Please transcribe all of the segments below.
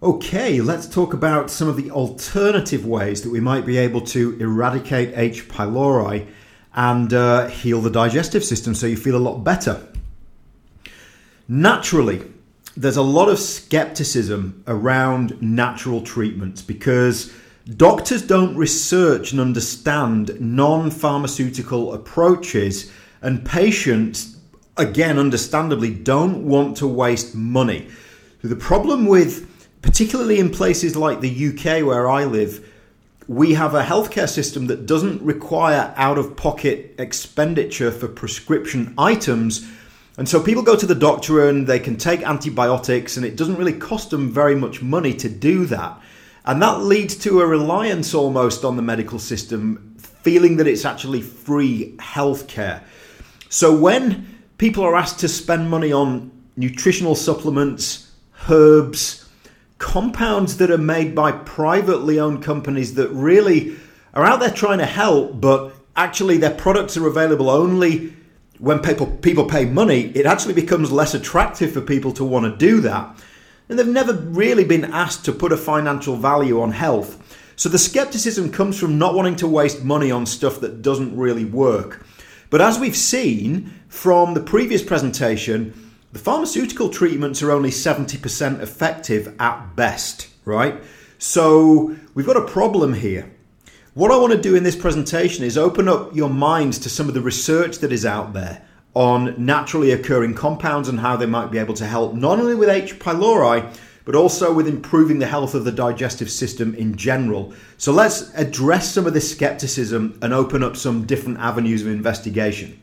Okay, let's talk about some of the alternative ways that we might be able to eradicate H. pylori and heal the digestive system so you feel a lot better. Naturally, there's a lot of skepticism around natural treatments because doctors don't research and understand non-pharmaceutical approaches, and patients, again, understandably, don't want to waste money. The problem with, particularly in places like the UK where I live, we have a healthcare system that doesn't require out-of-pocket expenditure for prescription items. And so people go to the doctor and they can take antibiotics, and it doesn't really cost them very much money to do that. And that leads to a reliance almost on the medical system, feeling that it's actually free healthcare. So when people are asked to spend money on nutritional supplements, herbs, compounds that are made by privately owned companies that really are out there trying to help, but actually their products are available only when people pay money, it actually becomes less attractive for people to want to do that. And they've never really been asked to put a financial value on health. So the skepticism comes from not wanting to waste money on stuff that doesn't really work. But as we've seen from the previous presentation, the pharmaceutical treatments are only 70% effective at best, right? So we've got a problem here. What I want to do in this presentation is open up your minds to some of the research that is out there on naturally occurring compounds and how they might be able to help not only with H. pylori, but also with improving the health of the digestive system in general. So let's address some of this skepticism and open up some different avenues of investigation.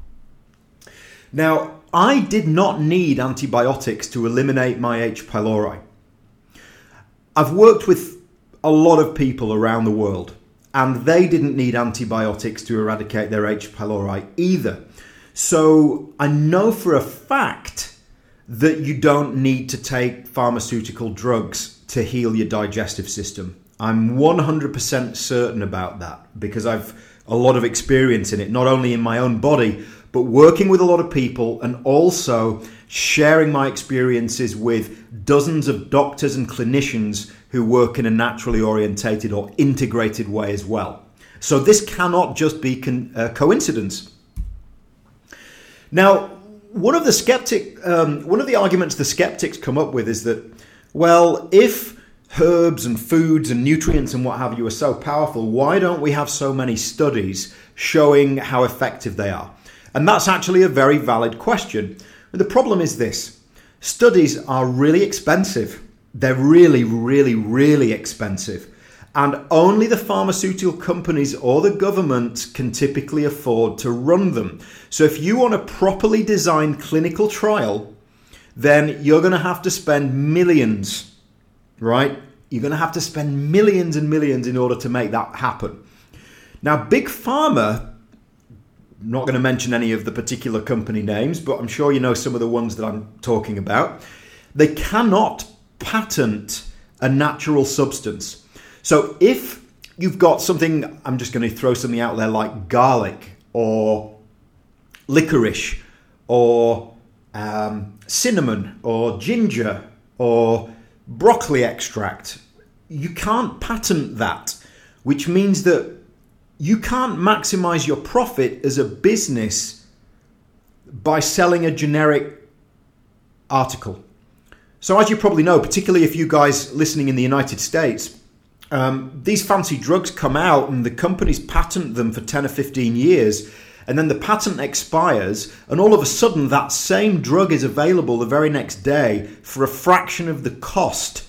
Now, I did not need antibiotics to eliminate my H. pylori. I've worked with a lot of people around the world, and they didn't need antibiotics to eradicate their H. pylori either. So I know for a fact that you don't need to take pharmaceutical drugs to heal your digestive system. I'm 100% certain about that because I've a lot of experience in it, not only in my own body, but working with a lot of people and also sharing my experiences with dozens of doctors and clinicians who work in a naturally orientated or integrated way as well. So this cannot just be coincidence. Now, one of the arguments the skeptics come up with is that, well, if herbs and foods and nutrients and what have you are so powerful, why don't we have so many studies showing how effective they are? And that's actually a very valid question. But the problem is this: studies are really expensive. They're really, really, really expensive. And only the pharmaceutical companies or the government can typically afford to run them. So if you want a properly designed clinical trial, then you're going to have to spend millions, right? You're going to have to spend millions and millions in order to make that happen. Now, Big Pharma, I'm not going to mention any of the particular company names, but I'm sure you know some of the ones that I'm talking about. They cannot patent a natural substance. So if you've got something, I'm just going to throw something out there like garlic or licorice or cinnamon or ginger or broccoli extract, you can't patent that, which means that you can't maximize your profit as a business by selling a generic article. So as you probably know, particularly if you guys listening in the United States, these fancy drugs come out and the companies patent them for 10 or 15 years, and then the patent expires, and all of a sudden that same drug is available the very next day for a fraction of the cost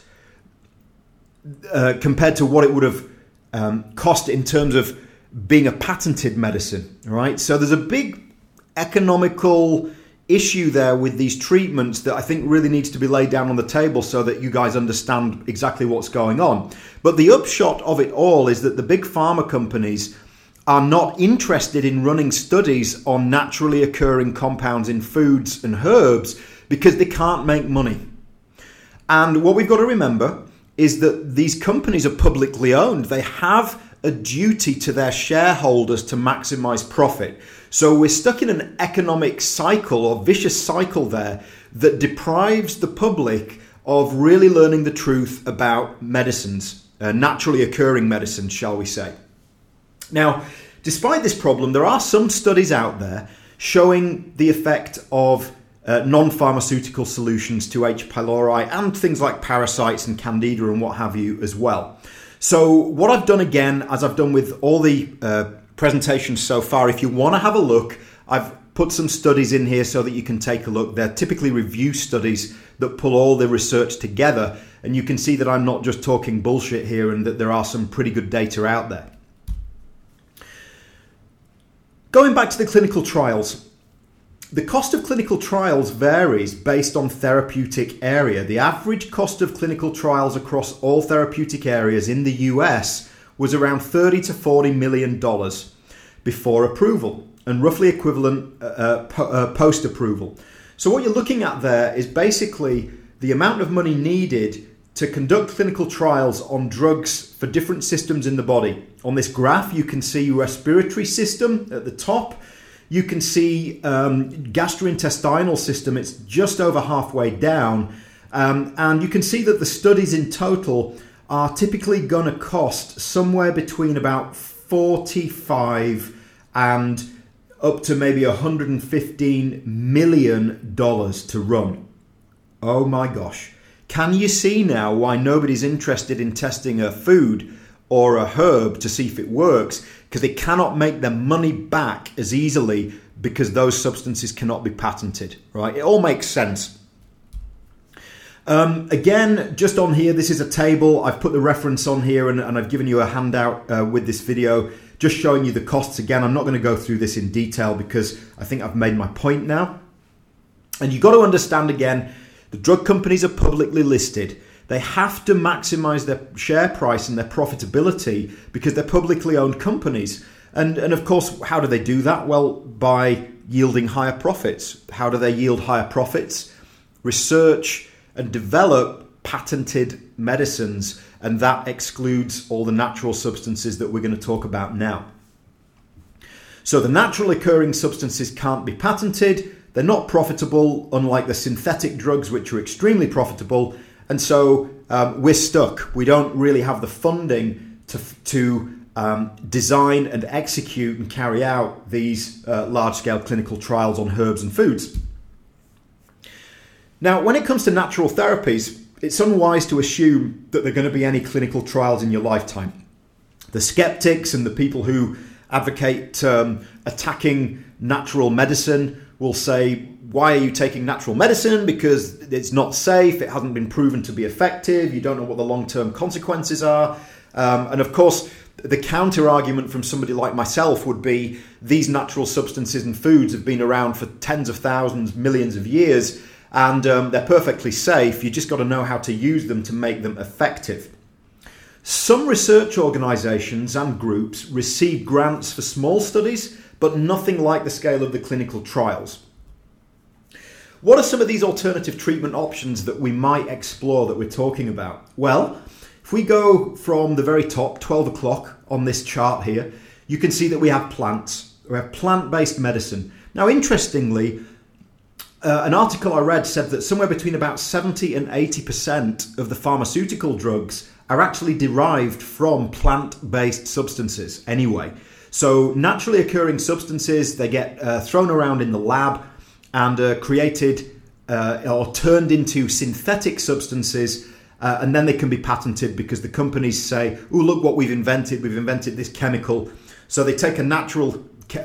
compared to what it would have cost in terms of being a patented medicine, right? So there's a big economical issue there with these treatments that I think really needs to be laid down on the table so that you guys understand exactly what's going on. But the upshot of it all is that the big pharma companies are not interested in running studies on naturally occurring compounds in foods and herbs because they can't make money. And what we've got to remember is that these companies are publicly owned. They have a duty to their shareholders to maximize profit. So we're stuck in an economic cycle or vicious cycle there that deprives the public of really learning the truth about medicines, naturally occurring medicines, shall we say. Now, despite this problem, there are some studies out there showing the effect of non-pharmaceutical solutions to H. pylori and things like parasites and candida and what have you as well. So what I've done again, as I've done with all the presentations so far, if you want to have a look, I've put some studies in here so that you can take a look. They're typically review studies that pull all the research together, and you can see that I'm not just talking bullshit here and that there are some pretty good data out there. Going back to the clinical trials, the cost of clinical trials varies based on therapeutic area. The average cost of clinical trials across all therapeutic areas in the US was around $30 to $40 million before approval, and roughly equivalent post-approval. So what you're looking at there is basically the amount of money needed to conduct clinical trials on drugs for different systems in the body. On this graph, you can see respiratory system at the top. You can see gastrointestinal system. It's just over halfway down. And you can see that the studies in total are typically going to cost somewhere between about $45 and up to maybe $115 million to run. Oh my gosh. Can you see now why nobody's interested in testing a food or a herb to see if it works? Because they cannot make their money back as easily because those substances cannot be patented, right? It all makes sense. Again, just on here, this is a table. I've put the reference on here and I've given you a handout with this video, just showing you the costs. Again, I'm not going to go through this in detail because I think I've made my point now. And you've got to understand again, the drug companies are publicly listed. They have to maximize their share price and their profitability because they're publicly owned companies. And of course, how do they do that? Well, by yielding higher profits. How do they yield higher profits? Research and develop patented medicines, and that excludes all the natural substances that we're going to talk about now. So the naturally occurring substances can't be patented. They're not profitable, unlike the synthetic drugs, which are extremely profitable. And so we're stuck. We don't really have the funding to design and execute and carry out these large-scale clinical trials on herbs and foods. Now, when it comes to natural therapies, it's unwise to assume that there are going to be any clinical trials in your lifetime. The skeptics and the people who advocate attacking natural medicine will say, why are you taking natural medicine? Because it's not safe, it hasn't been proven to be effective, you don't know what the long-term consequences are. And of course, the counter-argument from somebody like myself would be these natural substances and foods have been around for tens of thousands, millions of years, and they're perfectly safe. You just got to know how to use them to make them effective. Some research organisations and groups receive grants for small studies, but nothing like the scale of the clinical trials. What are some of these alternative treatment options that we might explore that we're talking about? Well, if we go from the very top, 12 o'clock on this chart here, you can see that we have plants. We have plant-based medicine. Now, interestingly, an article I read said that somewhere between about 70 and 80% of the pharmaceutical drugs are actually derived from plant-based substances anyway. So naturally occurring substances, they get thrown around in the lab and created or turned into synthetic substances, and then they can be patented because the companies say, oh, look what we've invented this chemical. So they take a natural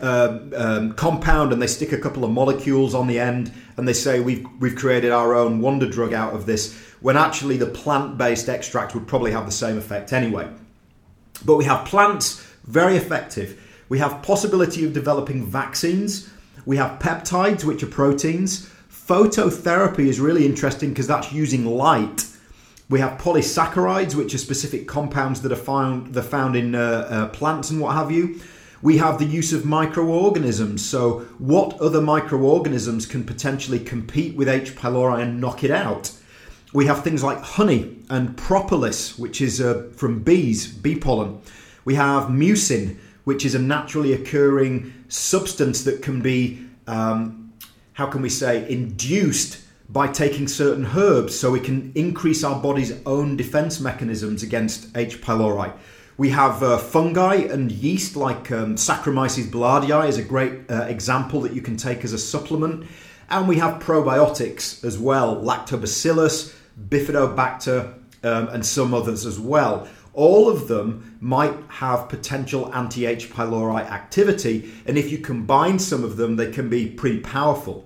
compound and they stick a couple of molecules on the end and they say we've created our own wonder drug out of this, when actually the plant-based extract would probably have the same effect anyway. But we have plants, very effective. We have possibility of developing vaccines. We have peptides, which are proteins. Phototherapy is really interesting because that's using light. We have polysaccharides, which are specific compounds that are found in plants and what have you. We have the use of microorganisms. So what other microorganisms can potentially compete with H. pylori and knock it out? We have things like honey and propolis, which is from bees, bee pollen. We have mucin, which is a naturally occurring substance that can be, induced by taking certain herbs so we can increase our body's own defense mechanisms against H. pylori. We have fungi and yeast like Saccharomyces boulardii is a great example that you can take as a supplement. And we have probiotics as well, Lactobacillus, Bifidobacter, and some others as well. All of them might have potential anti-H. pylori activity, and if you combine some of them, they can be pretty powerful.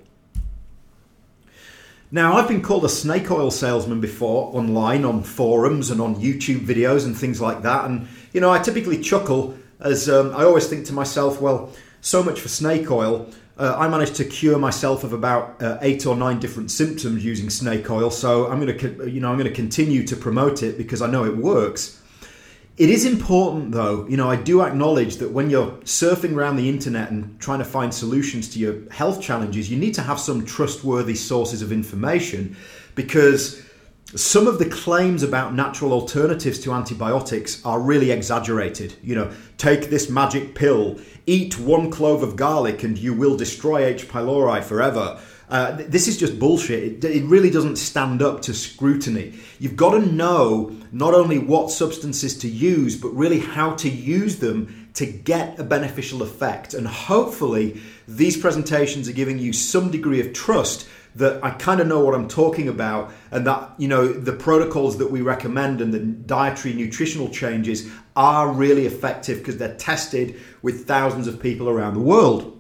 Now, I've been called a snake oil salesman before online on forums and on YouTube videos and things like that. And, you know, I typically chuckle as I always think to myself, well, so much for snake oil. I managed to cure myself of about 8 or 9 different symptoms using snake oil. So I'm going to continue to promote it because I know it works. It is important, though, I do acknowledge that when you're surfing around the internet and trying to find solutions to your health challenges, you need to have some trustworthy sources of information, because some of the claims about natural alternatives to antibiotics are really exaggerated. Take this magic pill, eat 1 clove of garlic and you will destroy H. pylori forever. This is just bullshit. It really doesn't stand up to scrutiny. You've got to know not only what substances to use, but really how to use them to get a beneficial effect. And hopefully these presentations are giving you some degree of trust that I kind of know what I'm talking about, and that, the protocols that we recommend and the dietary nutritional changes are really effective because they're tested with thousands of people around the world.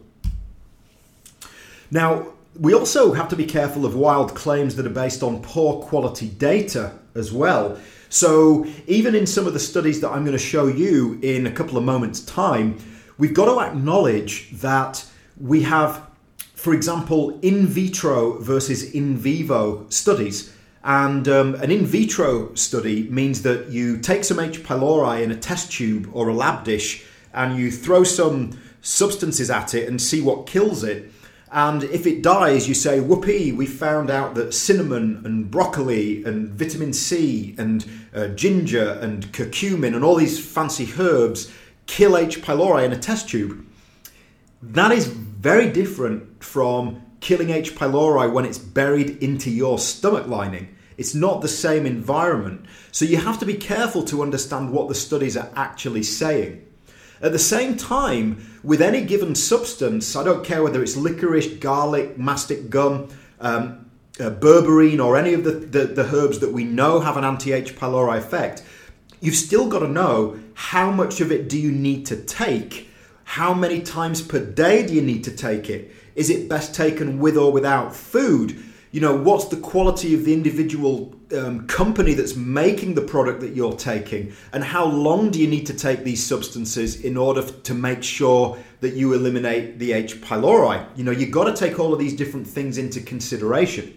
Now, we also have to be careful of wild claims that are based on poor quality data as well. So even in some of the studies that I'm going to show you in a couple of moments' time, we've got to acknowledge that we have, for example, in vitro versus in vivo studies. And an in vitro study means that you take some H. pylori in a test tube or a lab dish and you throw some substances at it and see what kills it. And if it dies, you say, whoopee, we found out that cinnamon and broccoli and vitamin C and ginger and curcumin and all these fancy herbs kill H. pylori in a test tube. That is very different from killing H. pylori when it's buried into your stomach lining. It's not the same environment. So you have to be careful to understand what the studies are actually saying. At the same time, with any given substance, I don't care whether it's licorice, garlic, mastic gum, berberine, or any of the herbs that we know have an anti-H. pylori effect, you've still got to know how much of it do you need to take? How many times per day do you need to take it? Is it best taken with or without food? What's the quality of the individual company that's making the product that you're taking? And how long do you need to take these substances in order to make sure that you eliminate the H. pylori? You've got to take all of these different things into consideration.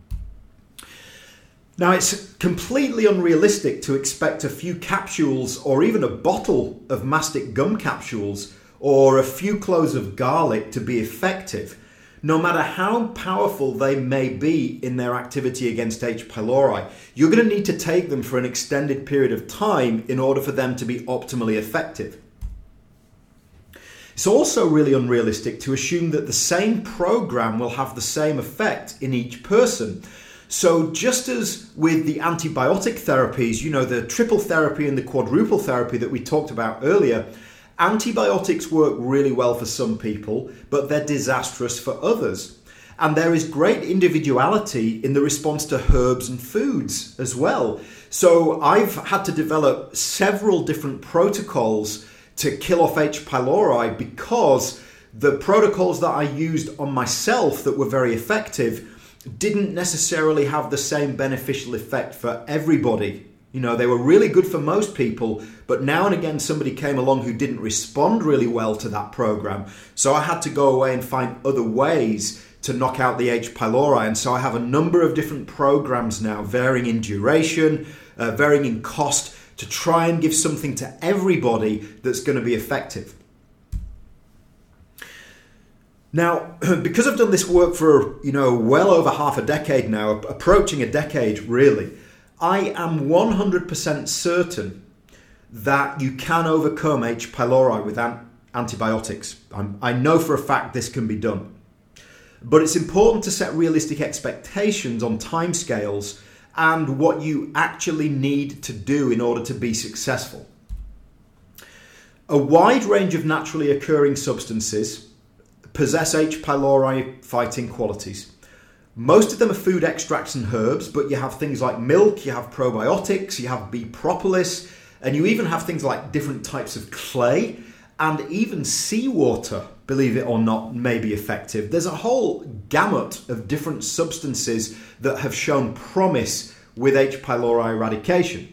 Now, it's completely unrealistic to expect a few capsules or even a bottle of mastic gum capsules or a few cloves of garlic to be effective, no matter how powerful they may be in their activity against H. pylori. You're going to need to take them for an extended period of time in order for them to be optimally effective. It's also really unrealistic to assume that the same program will have the same effect in each person. So just as with the antibiotic therapies, the triple therapy and the quadruple therapy that we talked about earlier, antibiotics work really well for some people, but they're disastrous for others. And there is great individuality in the response to herbs and foods as well. So I've had to develop several different protocols to kill off H. pylori because the protocols that I used on myself that were very effective didn't necessarily have the same beneficial effect for everybody. They were really good for most people, but now and again somebody came along who didn't respond really well to that program. So I had to go away and find other ways to knock out the H. pylori. And so I have a number of different programs now, varying in duration, varying in cost, to try and give something to everybody that's going to be effective. Now, because I've done this work for, well over half a decade now, approaching a decade really, I am 100% certain that you can overcome H. pylori with antibiotics. I know for a fact this can be done. but it's important to set realistic expectations on timescales and what you actually need to do in order to be successful. A wide range of naturally occurring substances possess H. pylori fighting qualities. Most of them are food extracts and herbs, but you have things like milk, you have probiotics, you have bee propolis, and you even have things like different types of clay, and even seawater, believe it or not, may be effective. There's a whole gamut of different substances that have shown promise with H. pylori eradication.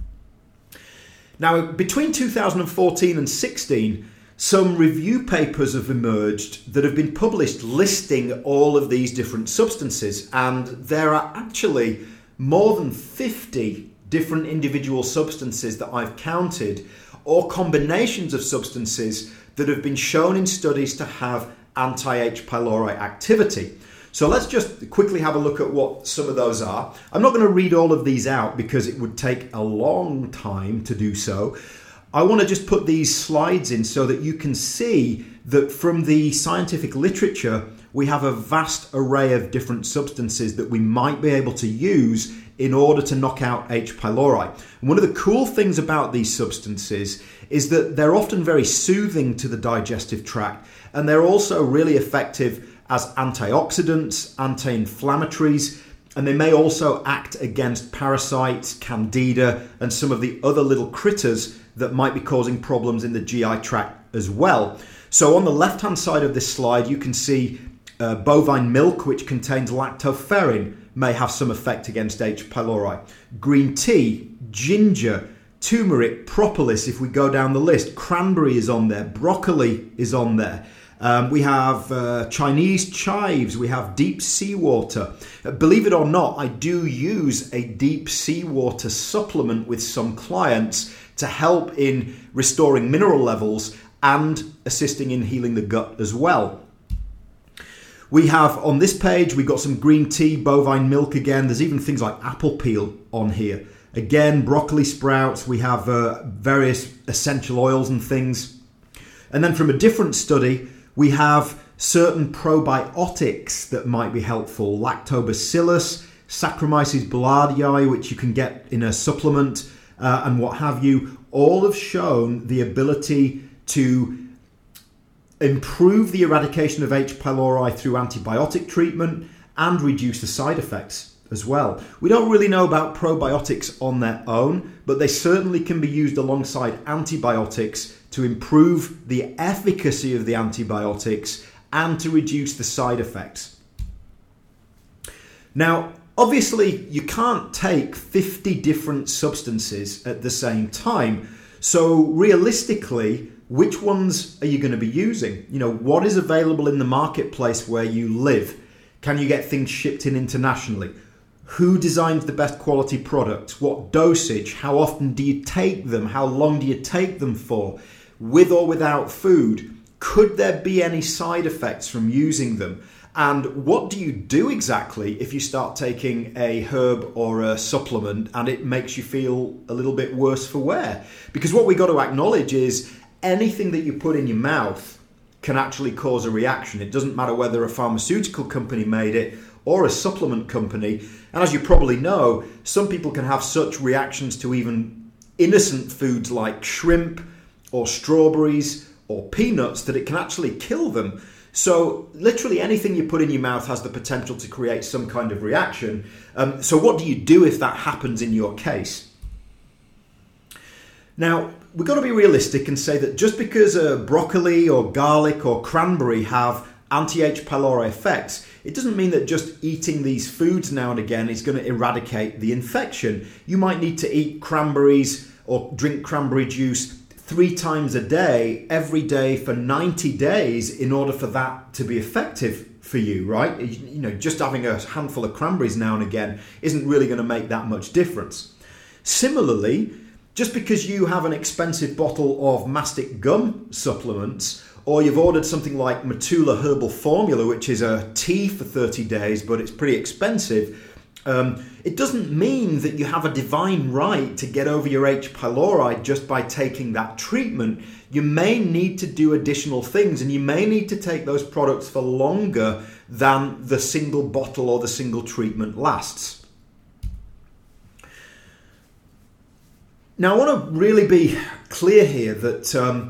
Now, between 2014 and 16, some review papers have emerged that have been published listing all of these different substances, and there are actually more than 50 different individual substances that I've counted, or combinations of substances that have been shown in studies to have anti-H. pylori activity. So let's just quickly have a look at what some of those are. I'm not going to read all of these out because it would take a long time to do so. I want to just put these slides in so that you can see that from the scientific literature, we have a vast array of different substances that we might be able to use in order to knock out H. pylori. And one of the cool things about these substances is that they're often very soothing to the digestive tract, and they're also really effective as antioxidants, anti-inflammatories, and they may also act against parasites, candida, and some of the other little critters that might be causing problems in the GI tract as well. So on the left-hand side of this slide, you can see bovine milk, which contains lactoferrin, may have some effect against H. pylori. Green tea, ginger, turmeric, propolis, if we go down the list. Cranberry is on there, broccoli is on there. We have Chinese chives, we have deep seawater. Believe it or not, I do use a deep seawater supplement with some clients to help in restoring mineral levels and assisting in healing the gut as well. We have on this page, we've got some green tea, bovine milk again. There's even things like apple peel on here. Again, broccoli sprouts, we have various essential oils and things. And then from a different study, we have certain probiotics that might be helpful. Lactobacillus, Saccharomyces boulardii, which you can get in a supplement, and what have you, all have shown the ability to improve the eradication of H. pylori through antibiotic treatment and reduce the side effects as well. We don't really know about probiotics on their own, but they certainly can be used alongside antibiotics to improve the efficacy of the antibiotics and to reduce the side effects. Now, obviously, you can't take 50 different substances at the same time. So realistically, which ones are you going to be using? You know, what is available in the marketplace where you live? Can you get things shipped in internationally? Who designs the best quality products? What dosage? How often do you take them? How long do you take them for? With or without food? Could there be any side effects from using them? And what do you do exactly if you start taking a herb or a supplement and it makes you feel a little bit worse for wear? Because what we got to acknowledge is anything that you put in your mouth can actually cause a reaction. It doesn't matter whether a pharmaceutical company made it or a supplement company. And as you probably know, some people can have such reactions to even innocent foods like shrimp or strawberries or peanuts that it can actually kill them. So literally anything you put in your mouth has the potential to create some kind of reaction. So what do you do if that happens in your case? Now, we've got to be realistic and say that just because broccoli or garlic or cranberry have anti-H. pylori effects, it doesn't mean that just eating these foods now and again is going to eradicate the infection. You might need to eat cranberries or drink cranberry juice 3 times a day, every day for 90 days in order for that to be effective for you, right? You know, just having a handful of cranberries now and again isn't really going to make that much difference. Similarly, just because you have an expensive bottle of mastic gum supplements, or you've ordered something like Matula Herbal Formula, which is a tea for 30 days, but it's pretty expensive, It doesn't mean that you have a divine right to get over your H. pylori just by taking that treatment. You may need to do additional things, and you may need to take those products for longer than the single bottle or the single treatment lasts. Now, I want to really be clear here that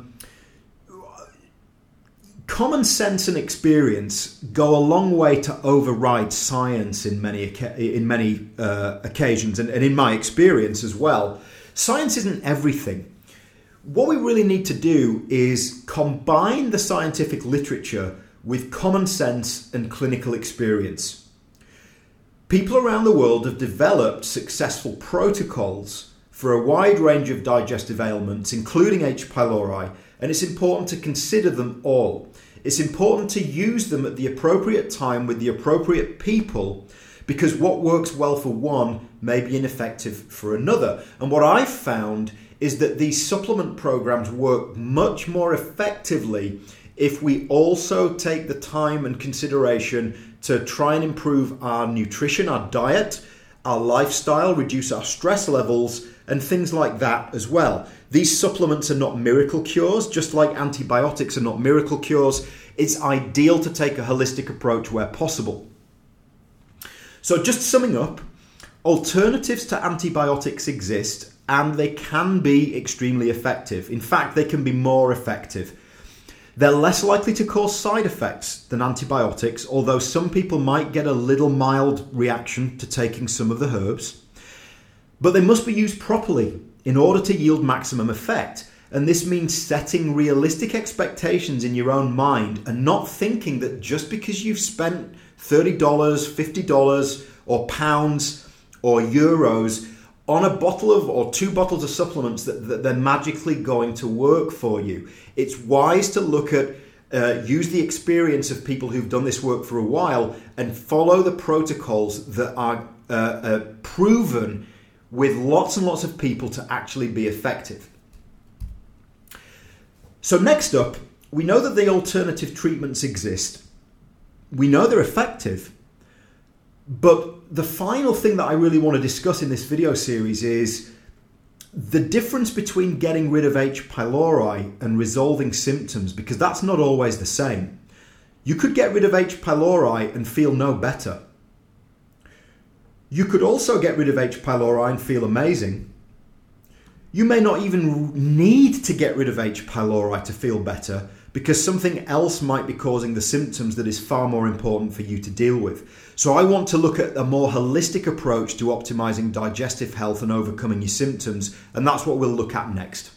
common sense and experience go a long way to override science in many occasions, and in my experience as well. Science isn't everything. What we really need to do is combine the scientific literature with common sense and clinical experience. People around the world have developed successful protocols for a wide range of digestive ailments, including H. pylori, and it's important to consider them all. It's important to use them at the appropriate time with the appropriate people, because what works well for one may be ineffective for another. And what I've found is that these supplement programs work much more effectively if we also take the time and consideration to try and improve our nutrition, our diet, our lifestyle, reduce our stress levels, and things like that as well. These supplements are not miracle cures, just like antibiotics are not miracle cures. It's ideal to take a holistic approach where possible. So just summing up, alternatives to antibiotics exist, and they can be extremely effective. In fact, they can be more effective. They're less likely to cause side effects than antibiotics, although some people might get a little mild reaction to taking some of the herbs. But they must be used properly in order to yield maximum effect. And this means setting realistic expectations in your own mind and not thinking that just because you've spent $30, $50 or pounds or euros on a bottle of or 2 bottles of supplements that they're magically going to work for you. It's wise to look at use the experience of people who've done this work for a while and follow the protocols that are proven with lots and lots of people to actually be effective. So next up, we know that the alternative treatments exist. We know they're effective. But the final thing that I really want to discuss in this video series is the difference between getting rid of H. pylori and resolving symptoms, because that's not always the same. You could get rid of H. pylori and feel no better. You could also get rid of H. pylori and feel amazing. You may not even need to get rid of H. pylori to feel better, because something else might be causing the symptoms that is far more important for you to deal with. So I want to look at a more holistic approach to optimizing digestive health and overcoming your symptoms, and that's what we'll look at next.